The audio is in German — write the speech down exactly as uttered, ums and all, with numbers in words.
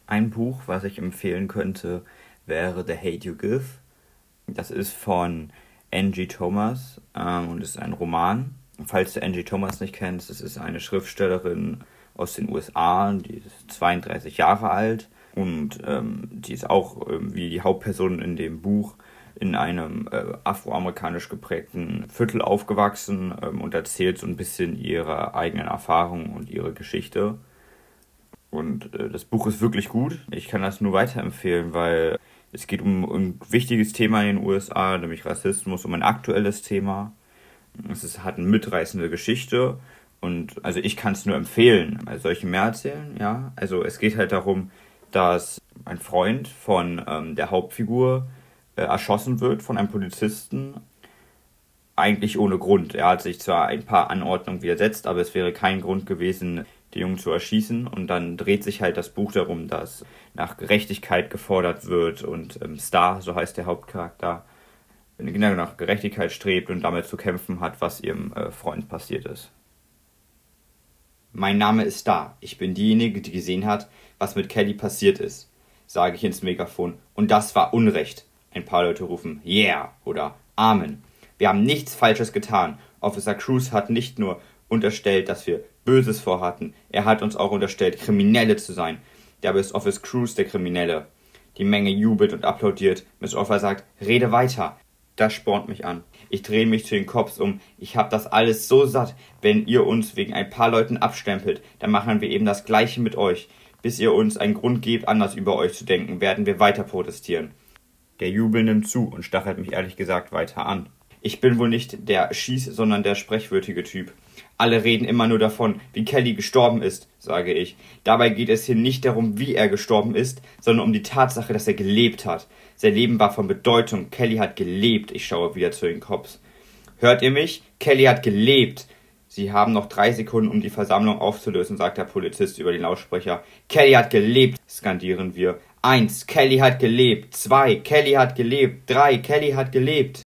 Ein Buch, was ich empfehlen könnte, wäre The Hate You Give. Das ist von Angie Thomas ähm, und ist ein Roman. Falls du Angie Thomas nicht kennst, das ist eine Schriftstellerin aus den U S A, die ist zweiunddreißig Jahre alt und ähm, die ist auch ähm, wie die Hauptperson in dem Buch in einem äh, afroamerikanisch geprägten Viertel aufgewachsen ähm, und erzählt so ein bisschen ihre eigenen Erfahrungen und ihre Geschichte. Und äh, das Buch ist wirklich gut. Ich kann das nur weiterempfehlen, weil es geht um, um ein wichtiges Thema in den U S A, nämlich Rassismus, um ein aktuelles Thema. Es ist, hat eine mitreißende Geschichte und also ich kann es nur empfehlen. Also soll ich mehr erzählen? Ja. Also es geht halt darum, dass ein Freund von ähm, der Hauptfigur äh, erschossen wird von einem Polizisten. Eigentlich ohne Grund. Er hat sich zwar ein paar Anordnungen widersetzt, aber es wäre kein Grund gewesen, den Jungen zu erschießen. Und dann dreht sich halt das Buch darum, dass nach Gerechtigkeit gefordert wird und ähm, Star, so heißt der Hauptcharakter, genau nach Gerechtigkeit strebt und damit zu kämpfen hat, was ihrem äh, Freund passiert ist. Mein Name ist Star. Ich bin diejenige, die gesehen hat, was mit Kelly passiert ist, sage ich ins Megafon. Und das war Unrecht. Ein paar Leute rufen Yeah oder Amen. Wir haben nichts Falsches getan. Officer Cruz hat nicht nur unterstellt, dass wir Böses vorhatten, er hat uns auch unterstellt, Kriminelle zu sein. Dabei ist Officer Cruz der Kriminelle. Die Menge jubelt und applaudiert. Miss Offer sagt, rede weiter. Das spornt mich an. Ich drehe mich zu den Cops um. Ich hab das alles so satt. Wenn ihr uns wegen ein paar Leuten abstempelt, dann machen wir eben das Gleiche mit euch. Bis ihr uns einen Grund gebt, anders über euch zu denken, werden wir weiter protestieren. Der Jubel nimmt zu und stachelt mich ehrlich gesagt weiter an. Ich bin wohl nicht der schieß-, sondern der sprechwürdige Typ. Alle reden immer nur davon, wie Kelly gestorben ist, sage ich. Dabei geht es hier nicht darum, wie er gestorben ist, sondern um die Tatsache, dass er gelebt hat. Sein Leben war von Bedeutung. Kelly hat gelebt. Ich schaue wieder zu den Cops. Hört ihr mich? Kelly hat gelebt. Sie haben noch drei Sekunden, um die Versammlung aufzulösen, sagt der Polizist über den Lautsprecher. Kelly hat gelebt, skandieren wir. Eins, Kelly hat gelebt. Zwei, Kelly hat gelebt. Drei, Kelly hat gelebt.